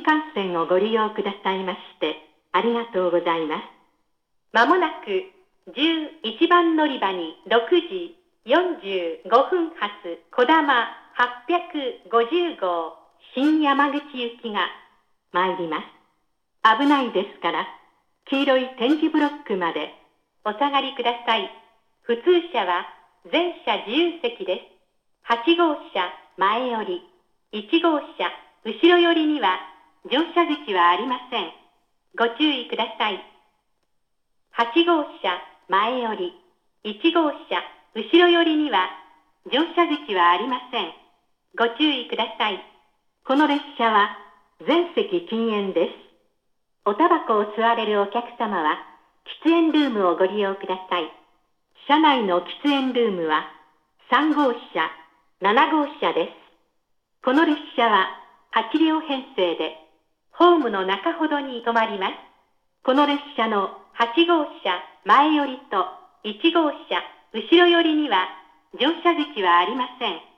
幹線をご利用くださいましてありがとうございます。まもなく11番乗り場に6時45分発こだま850号新山口行きが参ります。危ないですから、黄色い点字ブロックまでお下がりください。普通車は全車自由席です。8号車前寄り、1号車後ろ寄りには乗車口はありません。ご注意ください。8号車前寄り、1号車後ろ寄りには乗車口はありません。ご注意ください。この列車は全席禁煙です。おタバコを吸われるお客様は喫煙ルームをご利用ください。車内の喫煙ルームは3号車、7号車です。この列車は8両編成でホームの中ほどに止まります。この列車の8号車前寄りと1号車後ろ寄りには乗車口はありません。